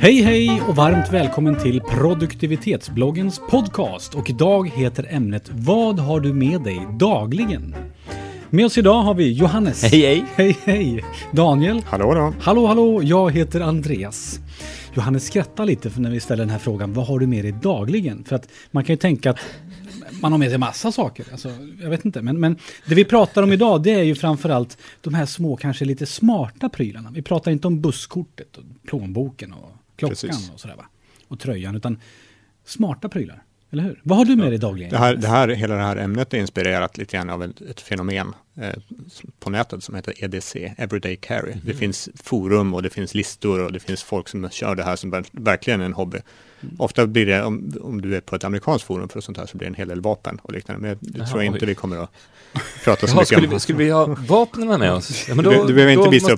Hej och varmt välkommen till produktivitetsbloggens podcast. Och idag heter ämnet Vad har du med dig dagligen? Med oss idag har vi Johannes. Hej. Daniel. Hallå. Jag heter Andreas. Johannes skrattar lite för när vi ställer den här frågan. Vad har du med dig dagligen? För att man kan ju tänka att man har med sig massa saker. Alltså, jag vet inte. Men det vi pratar om idag, det är ju framförallt de här små, kanske lite smarta prylarna. Vi pratar inte om busskortet och plånboken och klockan. Precis. Och sådär, va? Och tröjan, utan smarta prylar. Eller hur? Vad har du med dig dagligen? Hela det här ämnet är inspirerat lite grann av ett fenomen på nätet som heter EDC, Everyday Carry. Det finns forum och det finns listor och det finns folk som kör det här som verkligen är en hobby. Ofta blir det, om du är på ett amerikanskt forum för sånt här, så blir det en hel del vapen och liknande. Men det tror jag inte vi kommer att prata så mycket om. Skulle vi ha vapnen med oss? Ja, men du behöver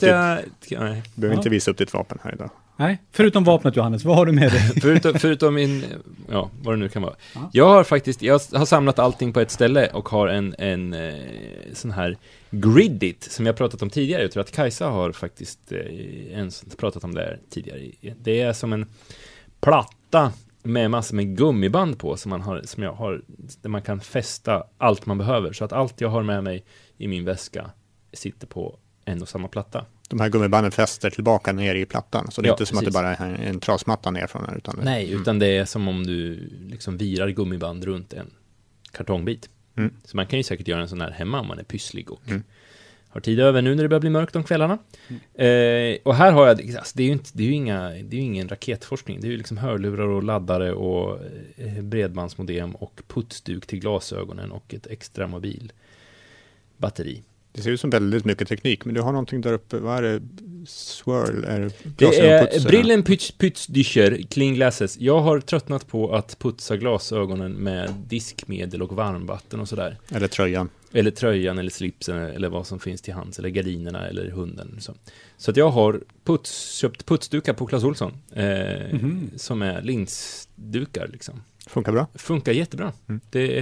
inte visa upp ditt vapen här idag. Nej, förutom vapnet, Johannes, vad har du med dig? förutom min, vad det nu kan vara. Jag har samlat allting på ett ställe och har en sån här Gridit som jag pratat om tidigare. Jag tror att Kajsa har faktiskt pratat om det här tidigare. Det är som en platta med massor med gummiband på som jag har, där man kan fästa allt man behöver. Så att allt jag har med mig i min väska sitter på en och samma platta. De här gummibanden fäster tillbaka ner i plattan. Så det är inte som att det bara är en trasmatta ner från här. Utan det är som om du liksom virar gummiband runt en kartongbit. Så man kan ju säkert göra en sån här hemma om man är pysslig och har tid över nu när det börjar bli mörkt om kvällarna. Och här har jag, alltså, det är ju ingen raketforskning. Det är ju liksom hörlurar och laddare och bredbandsmodem och putsduk till glasögonen och ett extra mobilbatteri. Det ser ut som väldigt mycket teknik, men du har någonting där uppe. Vad är det? Swirl? Det är Brillen Putsdücher Clean Glasses. Jag har tröttnat på att putsa glasögonen med diskmedel och varmvatten och sådär. Eller tröjan, eller slipsen, eller vad som finns till hands, eller gardinerna, eller hunden. Så att jag har köpt putsdukar på Clas Ohlson som är linsdukar liksom. Funkar bra? Funkar jättebra. Det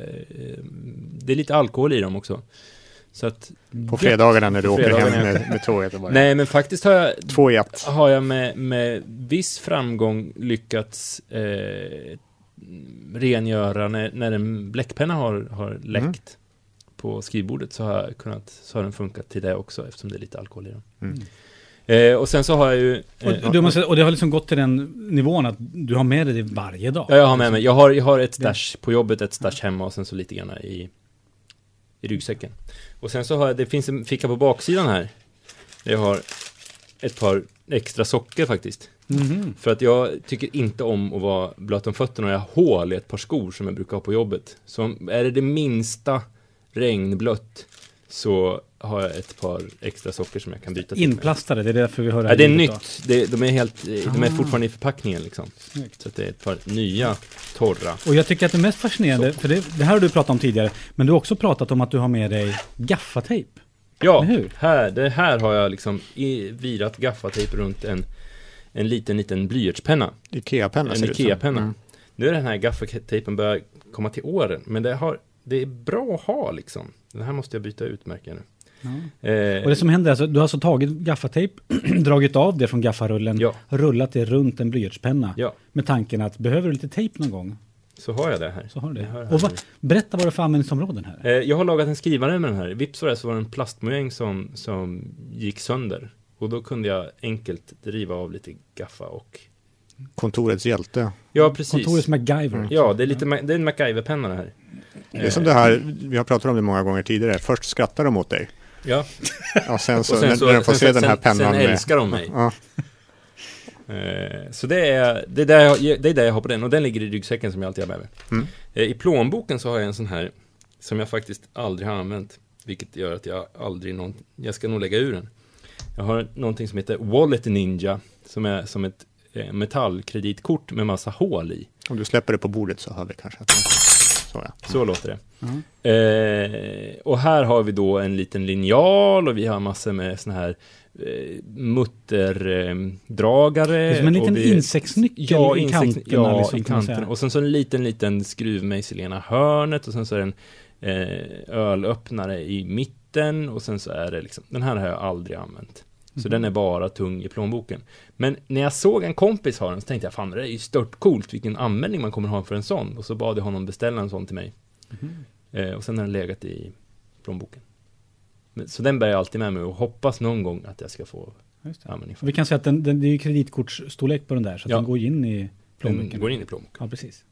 är lite alkohol i dem också. Så att på fredagarna när du åker hem med tåget. Nej, men faktiskt har jag med viss framgång lyckats rengöra när en bläckpenna har läckt på skrivbordet, så har den funkat till det också, eftersom det är lite alkohol i den. Och sen så har jag ju och det har liksom gått till den nivån att du har med dig det varje dag. Ja, jag har med mig. Jag har ett stash på jobbet, ett stash hemma och sen så lite grann i ryggsäcken. Och sen så det finns en ficka på baksidan här. Jag har ett par extra socker faktiskt. För att jag tycker inte om att vara blöt om fötterna, och jag har hål i ett par skor som jag brukar ha på jobbet. Så är det minsta regnblött, så har jag ett par extra socker som jag kan byta till. Inplastade, det är därför vi hör det här. Ja, det är nytt. De är fortfarande i förpackningen liksom. Så att det är ett par nya torra. Och jag tycker att det mest fascinerande, för det här har du pratat om tidigare, men du har också pratat om att du har med dig gaffatejp. Ja, det här har jag liksom virat gaffatejp runt en liten blyertspenna. Ikea-penna. En Ikea-penna. Nu är den här gaffatejpen börjar komma till åren, men det är bra att ha liksom. Den här måste jag byta ut, märker jag nu. Och det som händer, alltså, du har alltså tagit gaffatejp, dragit av det från gaffarullen, rullat det runt en blyertspenna med tanken att behöver du lite tejp någon gång, så har jag det här. Så har du det. Och berätta vad det är för användningsområden här. Jag har lagat en skrivare med den här. Vips var det en plastmojäng som gick sönder. Och då kunde jag enkelt riva av lite gaffa och... Kontorets hjälte. Ja, precis. Kontorets MacGyver. Ja, det är en MacGyver-penna det här. Det är som det här, vi har pratat om det många gånger tidigare. Först skrattar de åt dig. Ja. Och sen när de får se den här pennan. Sen älskar de mig. Ja. Så det är det jag har på den. Och den ligger i ryggsäcken som jag alltid har med mig. I plånboken så har jag en sån här som jag faktiskt aldrig har använt. Vilket gör att jag ska nog lägga ur den. Jag har någonting som heter Wallet Ninja. Som är som ett metallkreditkort med massa hål i. Om du släpper det på bordet så hör vi kanske att så låter det. Och här har vi då en liten linjal och vi har massor med såna här mutterdragare. Som en liten insektsnyckel i kanterna. I kanterna. Och sen så en liten skruvmejsel i ena hörnet och sen så är det en ölöppnare i mitten och sen så är det liksom, den här har jag aldrig använt. Så den är bara tung i plånboken. Men när jag såg en kompis ha den så tänkte jag, fan det är ju stört coolt vilken användning man kommer ha för en sån. Och så bad jag honom beställa en sån till mig. Och sen har den legat i plånboken. Så den bär jag alltid med mig och hoppas någon gång att jag ska få användning för. Vi kan säga att det är kreditkortsstorlek på den där, så att den går in i plånboken. Den går in i plånboken. Ja, precis.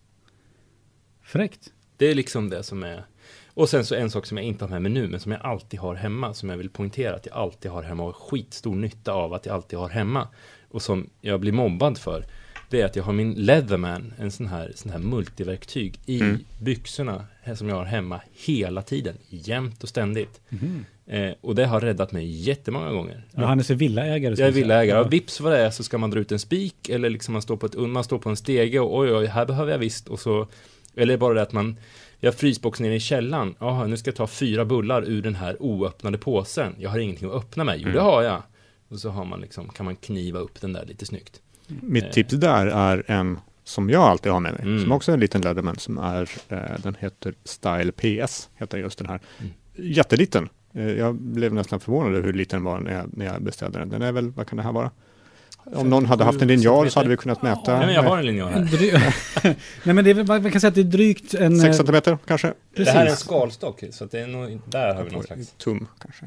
Fräckt. Det är liksom det som är... Och sen så en sak som jag inte har med mig nu, men som jag alltid har hemma, som jag vill poängtera att jag alltid har hemma och skitstor nytta av att jag alltid har hemma, och som jag blir mobbad för, det är att jag har min Leatherman, en sån här multiverktyg i byxorna som jag har hemma hela tiden, jämt och ständigt. Och det har räddat mig jättemånga gånger. Johannes är villaägare. Jag är villaägare. Och vips vad det är så ska man dra ut en spik, eller liksom man står på en stege och oj, här behöver jag visst. Och så, eller bara det att jag har frysboxen nere i källaren. Nu ska jag ta 4 bullar ur den här oöppnade påsen. Jag har ingenting att öppna med. Jo, det har jag. Och så har man kan man kniva upp den där lite snyggt. Mitt tips där är en som jag alltid har med mig. Som också är en liten Leatherman som är, den heter Style PS. Heter just den här. Jätteliten. Jag blev nästan förvånad över hur liten den var när jag beställde den. Den är väl, vad kan det här vara? Om någon hade haft en linjal så hade vi kunnat mäta. Nej, men jag har en linjal här. Nej, men det är, man kan säga att det är drygt 6 centimeter kanske. Precis. Det här är en skalstock, så att det är nog, där har vi någon slags... Tum kanske.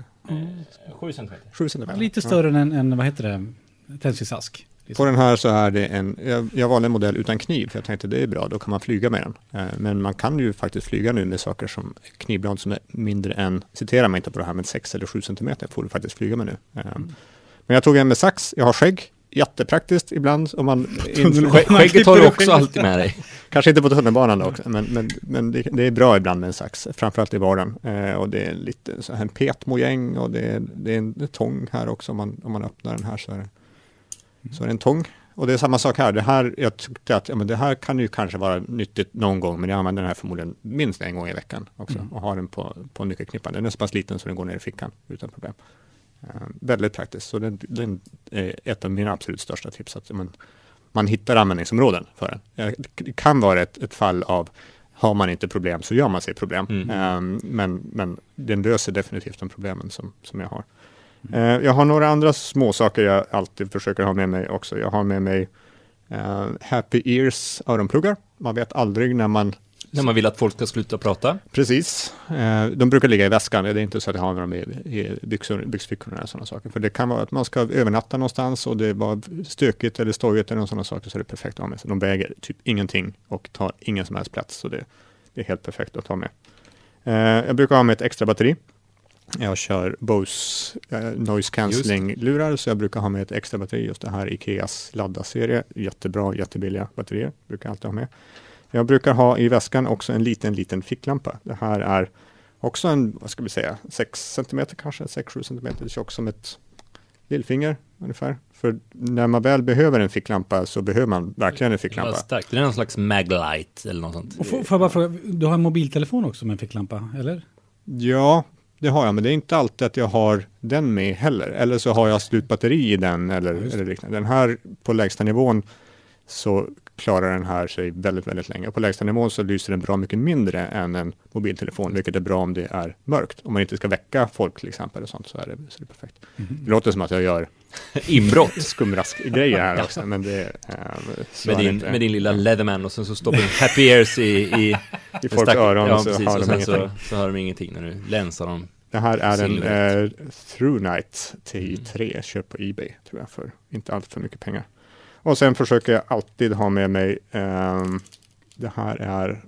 7 centimeter. 7 centimeter. Lite större än vad heter det? Tändsticksask. På den här så är det jag valde en modell utan kniv, för jag tänkte det är bra, då kan man flyga med den. Men man kan ju faktiskt flyga nu med saker som knivblad som är mindre än, citerar mig inte på det här, men 6 eller 7 centimeter får du faktiskt flyga med nu. Men jag tog en med sax, jag har skägg, jättepraktiskt ibland. Om man skägget har du också alltid med dig. Kanske inte på tunnelbanan också, men det är bra ibland med en sax, framförallt i vardagen. Och det är lite så här en petmojäng, och det är en tång här också, om man öppnar den här så är det en tång. Och det är samma sak här. Det här, jag tyckte att det här kan ju kanske vara nyttigt någon gång, men jag använder den här förmodligen minst en gång i veckan också. Och har den på nyckelknippan. Den är så pass liten så den går ner i fickan utan problem. Väldigt praktiskt. Så den är ett av mina absolut största tips. Att man hittar användningsområden för den. Det kan vara ett fall av, har man inte problem så gör man sig problem. Men den löser definitivt de problemen som jag har. Jag har några andra små saker jag alltid försöker ha med mig också. Jag har med mig Happy Ears öronpluggar. Man vet aldrig när man vill att folk ska sluta prata. Precis. De brukar ligga i väskan. Det är inte så att jag har dem i byxfickorna och sådana saker. För det kan vara att man ska övernatta någonstans och det var stökigt eller stojigt eller sådana saker, så är det perfekt att ha med sig. De väger typ ingenting och tar ingen som helst plats, så det är helt perfekt att ta med. Jag brukar ha med ett extra batteri. Jag kör Bose noise cancelling-lurar, så jag brukar ha med ett extra batteri. Just det här Ikeas ladda-serie. Jättebra, jättebilliga batterier. Brukar jag alltid ha med. Jag brukar ha i väskan också en liten ficklampa. Det här är också en, 6 cm kanske, 6-7 cm. Det är tjock som ett lillfinger ungefär. För när man väl behöver en ficklampa så behöver man verkligen en ficklampa. Ja, det är någon slags Maglite eller något sånt. Och får jag bara fråga, du har en mobiltelefon också med en ficklampa, eller? Ja, det har jag, men det är inte alltid att jag har den med heller. Eller så har jag slutbatteri i den eller liknande. Den här på lägsta nivån så klarar den här sig väldigt, väldigt länge. På lägsta nivån så lyser den bra mycket mindre än en mobiltelefon, vilket är bra om det är mörkt. Om man inte ska väcka folk till exempel och sånt, så är det perfekt. Det låter som att jag gör inbrott, skumrask-grejer här också, men det med din lilla Leatherman, och sen så stoppar en Happy Ears i folks öron, ja, och så precis, har och de sen ingenting. så har de ingenting när du länsar dem. Det här är en Through Night TI3, köp på eBay tror jag, för inte allt för mycket pengar. Och sen försöker jag alltid ha med mig, det här är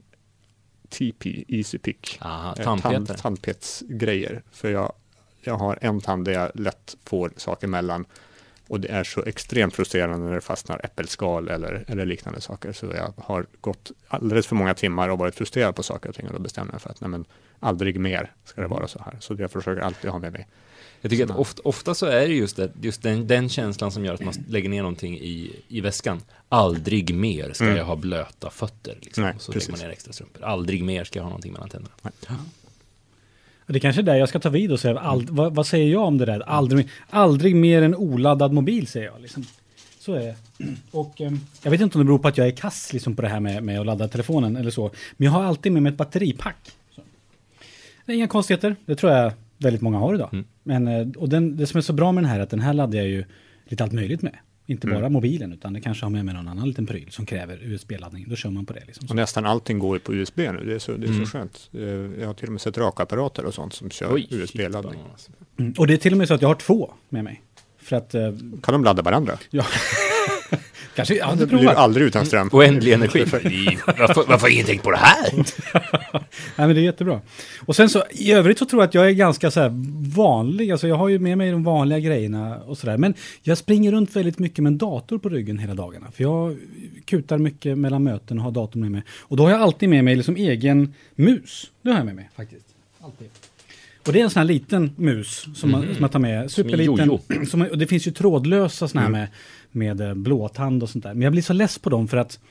TP Easy Pick. Tandpetsgrejer. För jag har en tand där jag lätt får saker mellan. Och det är så extremt frustrerande när det fastnar äppelskal eller liknande saker. Så jag har gått alldeles för många timmar och varit frustrerad på saker och ting. Och då bestämmer jag för att aldrig mer ska det vara så här. Så jag försöker alltid ha med mig. Jag tycker att ofta så är det just den känslan som gör att man lägger ner någonting i väskan. Aldrig mer ska jag ha blöta fötter. Liksom. Nej, så precis. lägger man ner extra strumpor. Aldrig mer ska jag ha någonting mellan tänderna. Det är kanske är där jag ska ta vid och säga, vad säger jag om det där? Aldrig mer en oladdad mobil, säger jag. Liksom. Så är det. Och jag vet inte om det beror på att jag är kass liksom, på det här med att ladda telefonen eller så. Men jag har alltid med mig ett batteripack. Så. Det är inga konstigheter. Det tror jag väldigt många har idag. Men, och det som är så bra med den här är att den här laddar jag ju lite allt möjligt med. Inte bara mobilen, utan det kanske har med mig någon annan liten pryl som kräver USB-laddning. Då kör man på det. Liksom. Och nästan allting går på USB nu. Det är så skönt. Jag har till och med sett rakapparater och sånt som kör USB-laddning. Och det är till och med så att jag har 2 med mig. För att, kan de ladda varandra? Ja. Kanske jag det blir aldrig utan ström. Oändlig energi. Varför har ingen tänkt på det här? Nej, men det är jättebra. Och sen så, i övrigt så tror jag att jag är ganska så här vanlig. Alltså jag har ju med mig de vanliga grejerna och sådär. Men jag springer runt väldigt mycket med en dator på ryggen hela dagarna. För jag kutar mycket mellan möten och har datorn med mig. Och då har jag alltid med mig liksom egen mus. Det har jag med mig faktiskt. Alltid. Och det är en sån här liten mus som man tar med. Superliten. Och det finns ju trådlösa såna här med blåtand och sånt där. Men jag blir så less på dem för att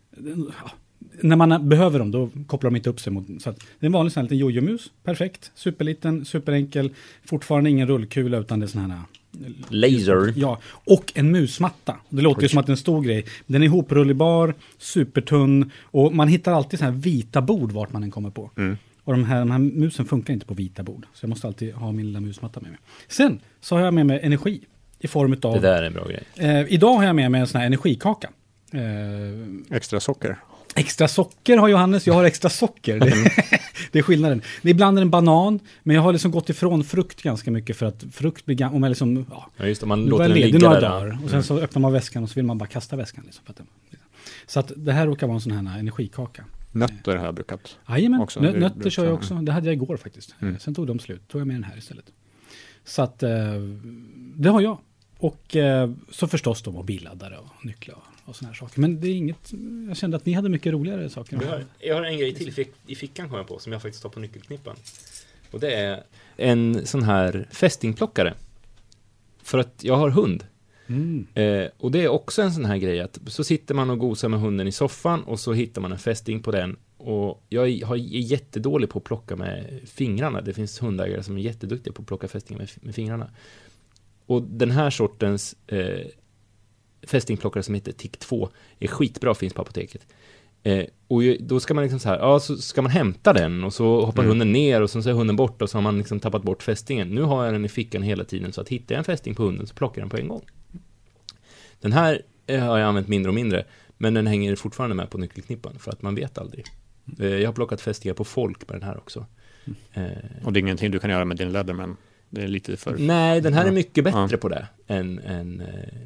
när man behöver dem då kopplar de inte upp sig mot. Så att det är en vanlig sån här liten jojo-mus. Perfekt. Superliten, superenkel. Fortfarande ingen rullkula utan det är sån här laser. Ja, och en musmatta. Det låter ju som att det är en stor grej. Den är ihoprullbar, supertunn och man hittar alltid så här vita bord vart man än kommer på. Och de här musen funkar inte på vita bord. Så jag måste alltid ha min lilla musmatta med mig. Sen så har jag med mig energi i form av... Det där är en bra grej. Idag har jag med mig en sån här energikaka. Extra socker. Extra socker har Johannes, jag har extra socker. Det är skillnaden. Det är ibland en banan, men jag har liksom gått ifrån frukt ganska mycket för att frukt blir... Om jag liksom, ja, just det, man låter den ligga några där. Dagar, och sen så öppnar man väskan och så vill man bara kasta väskan. Liksom, för att så att det här råkar vara en sån här energikaka. Nötter har jag brukat. Jajamän, nötter kör jag också. Det hade jag igår faktiskt. Sen tog de slut. Tog jag med den här istället. Så att det har jag. Och så förstås då mobilladdare och nycklar och såna här saker. Men det är inget... Jag kände att ni hade mycket roligare saker. Jag har en grej till i fickan kom jag på som jag faktiskt har på nyckelknippan. Och det är en sån här fästingplockare. För att jag har hund. Och det är också en sån här grej att så sitter man och gosar med hunden i soffan och så hittar man en fästing på den. Och jag är jättedålig på att plocka med fingrarna. Det finns hundägare som är jätteduktiga på att plocka fästingar med fingrarna. Och den här sortens fästingplockare som heter TIC 2 är skitbra, finns på apoteket. Och då ska man liksom så här, så ska man hämta den och så hoppar hunden ner och så är hunden bort och så har man liksom tappat bort fästingen. Nu har jag den i fickan hela tiden så att hittar jag en fästing på hunden så plockar jag den på en gång. Den här har jag använt mindre och mindre, men den hänger fortfarande med på nyckelknippan för att man vet aldrig. Jag har plockat fästingar på folk med den här också. Och det är ingenting du kan göra med din Leatherman? Det är lite för... Nej, den här är mycket bättre på det än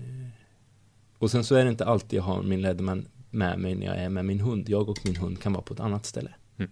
och sen så är det inte alltid jag har min Leatherman med mig när jag är med min hund. Jag och min hund kan vara på ett annat ställe.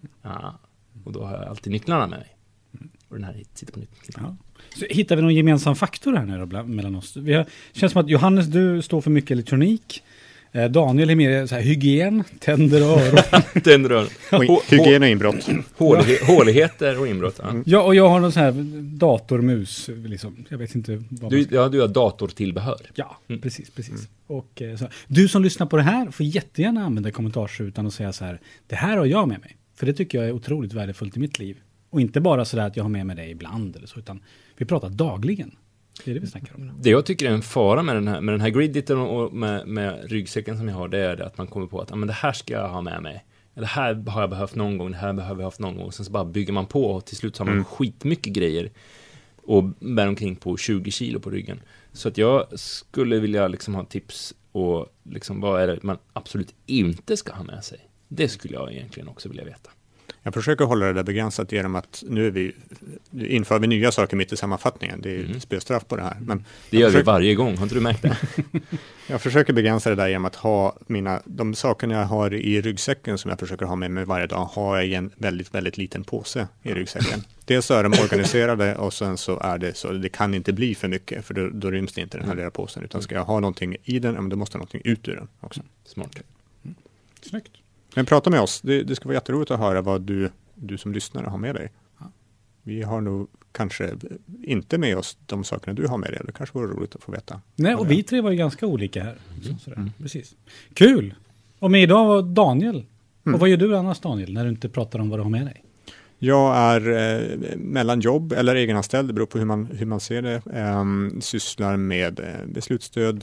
Och då har jag alltid nycklarna med mig. Och den här sitter på nyckelknippan. Ja. Så hittar vi någon gemensam faktor här nu då, mellan oss? Känns som att Johannes, du står för mycket elektronik. Daniel är mer så här, hygien, tänder och öron. Tänder och öron. Hygien och inbrott. Håligheter och inbrott. Ja, och jag har någon sån här datormus. Liksom. Jag vet inte vad du har datortillbehör. Ja, precis. Och, så. Du som lyssnar på det här får jättegärna använda kommentarsrutan och säga så här, det här har jag med mig. För det tycker jag är otroligt värdefullt i mitt liv. Och inte bara så där att jag har med mig det ibland eller så, utan vi pratar dagligen. Det är det vi snackar om. Det jag tycker är en fara med den här gridditen och med ryggsäcken som jag har, det är det att man kommer på att men det här ska jag ha med mig. Det här har jag behövt någon gång, det här behöver jag haft någon gång. Sen så bara bygger man på och till slut så har man skitmycket grejer och bär omkring på 20 kilo på ryggen. Så att jag skulle vilja liksom ha tips och liksom vad är det man absolut inte ska ha med sig. Det skulle jag egentligen också vilja veta. Jag försöker hålla det där begränsat genom att nu inför vi nya saker mitt i sammanfattningen. Det är spelstraff på det här. Men det gör vi varje gång, har inte du märkt det? Jag försöker begränsa det där genom att ha de sakerna jag har i ryggsäcken som jag försöker ha med mig varje dag, har jag i en väldigt, väldigt liten påse i ryggsäcken. Dels så är de organiserade och sen så är det så, det kan inte bli för mycket för då ryms det inte den här lilla påsen. Utan ska jag ha någonting i den, då måste någonting ut ur den också. Smart. Snyggt. Men prata med oss. Det ska vara jätteroligt att höra vad du som lyssnare har med dig. Ja. Vi har nog kanske inte med oss de sakerna du har med dig. Det kanske vore roligt att få veta. Nej, och vi tre var ju ganska olika här. Precis. Kul! Och med idag var Daniel. Och vad gör du annars, Daniel, när du inte pratar om vad du har med dig? Jag är mellan jobb eller egenanställd. Det beror på hur man ser det. Sysslar med beslutsstöd,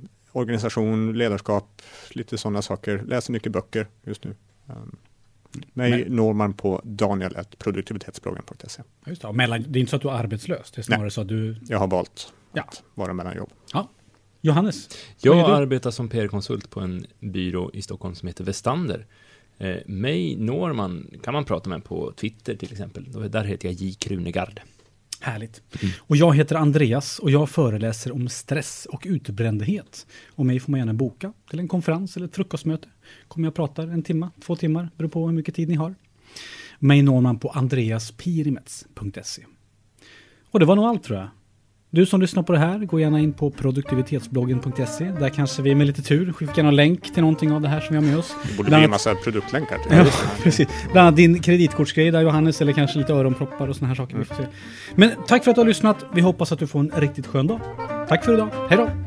organisation, ledarskap, lite sådana saker. Läser mycket böcker just nu. Mig når man på daniel@produktivitetsbloggen.se. Just det, det är inte så att du är arbetslös, det är snarare så att du... Jag har valt att vara mellanjobb. Ja. Johannes? Jag arbetar som PR-konsult på en byrå i Stockholm som heter Vestander. Mig når man, kan man prata med på Twitter till exempel. Där heter jag J. Krunegard. Härligt. Och jag heter Andreas och jag föreläser om stress och utbrändhet. Och mig får man gärna boka till en konferens eller ett frukostmöte. Kommer jag prata 1 timme, 2 timmar, beror på hur mycket tid ni har. Mig når man på andreaspirimets.se. Och det var nog allt, tror jag. Du som lyssnar på det här, gå gärna in på produktivitetsbloggen.se. Där kanske vi med lite tur skickar någon länk till någonting av det här som vi har med oss. Det borde bli en massa produktlänkar till. Ja, precis. Bland annat din kreditkortsgrej där, Johannes, eller kanske lite öronproppar och såna här saker. Vi får se. Men tack för att du har lyssnat. Vi hoppas att du får en riktigt skön dag. Tack för idag. Hej då!